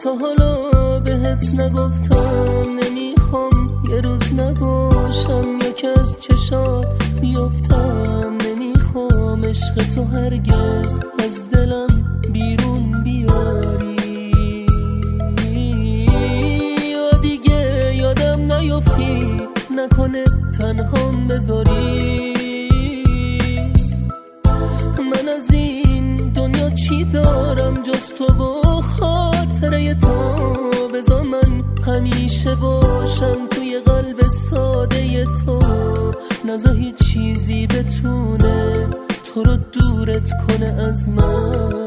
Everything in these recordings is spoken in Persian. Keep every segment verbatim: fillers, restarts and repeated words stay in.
تا حالا بهت نگفتم نمیخوام یه روز نباشم یکی از چشات بیافتم نمیخوام عشق تو هرگز از دلم بیرون بیاری یا دیگه یادم نیفتی نکنه تنهام بذاری من از این دنیا چی دارم جز تو و خاطره تو بذار من همیشه باشم توی قلب ساده تو نذار هیچ چیزی بتونه تو رو دورت کنه از من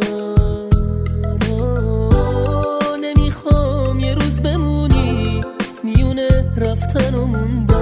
نمیخوام یه روز بمونی میونه رفتن و موندن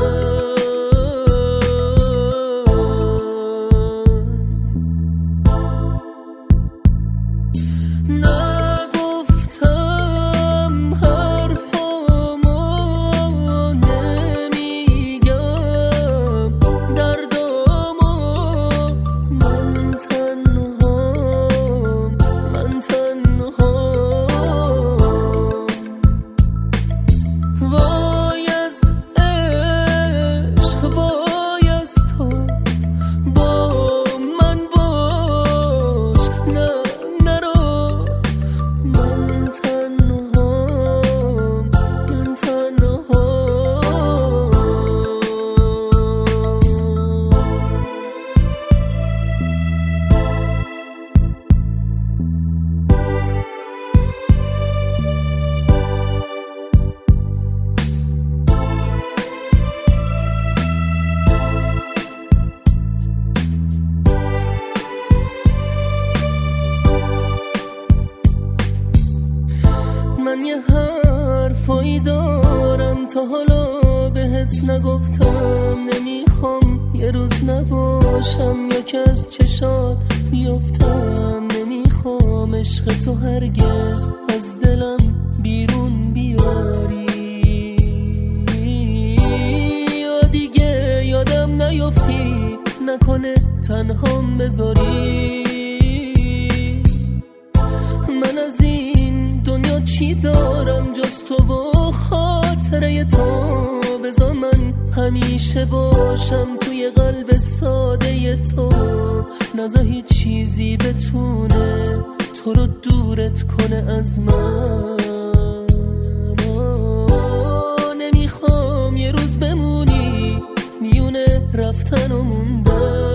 من یه حرفایی دارم تا حالا بهت نگفتم نمیخوام یه روز نباشم یکی از چشات بیافتم نمیخوام عشق تو هرگز از دلم بیرون بیاری یا دیگه یادم نیفتی نکنه تنهام بذاری من از این دنیا چی دارم جز تو و خاطره تو بذار من همیشه باشم توی قلب ساده تو نذار هیچ چیزی بتونه تو رو دورت کنه از من نمیخوام یه روز بمونی میونه رفتن و موندن